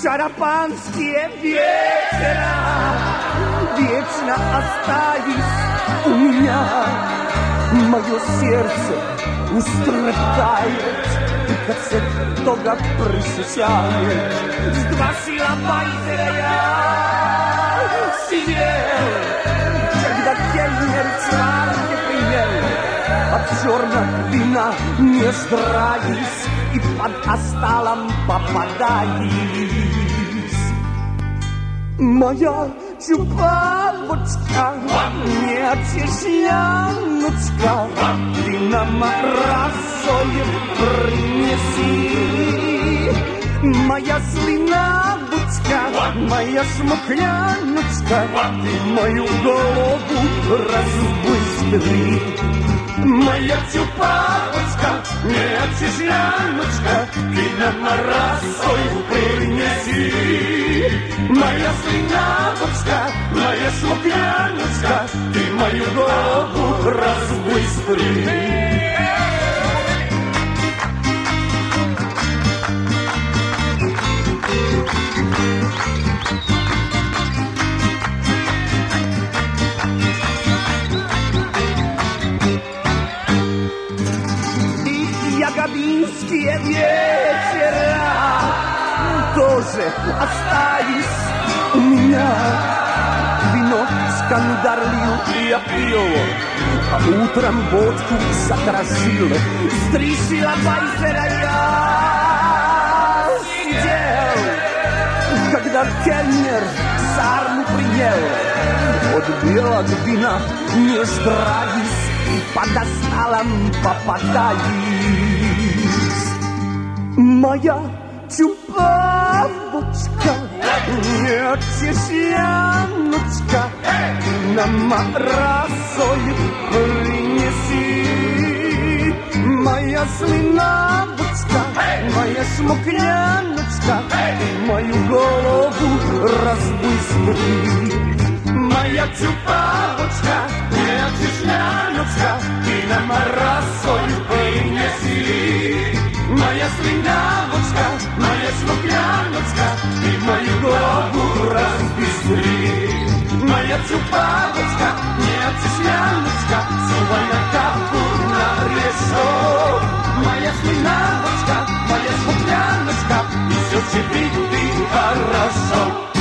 шарапанские ветра вечно остались у меня. Мое сердце устрепает, как тога присущает. С два силабайзера я сидел, когда кельнер цварки принял. От черного вина не сдрались и под осталом попадались. Моя чупавочка, не отчияночка, ты нам рассоем принеси. Моя слинавочка, моя смукляночка, ты мою голову разбыстри. Моя чупавочка, не отчияночка, ты нам рассоем принеси. Моя слинавочка, моя смукляночка, ты мою голову разбыстри. И ягодинские вечера тоже остались у меня. Вино скандарлил, я пил, а утром водку затрошил. С три силабайзера я сидел, когда кельнер сарму принял. От белого вина не сдрались и под осталом попадались. Моя чупавочка, не отчияночка, нам рассою принеси. Моя слинавочка, моя смукляночка, ты мою голову разбыстри. Моя чупавочка, не отчияночка, ты нам рассою принеси. Моя слинавочка, моя смукляночка, ты мою голову разбыстри. Моя чупавочка, не отчияночка, сувай на капку нарежу. Моя слинавочка, моя смукляночка, и все тебе ты хорошо.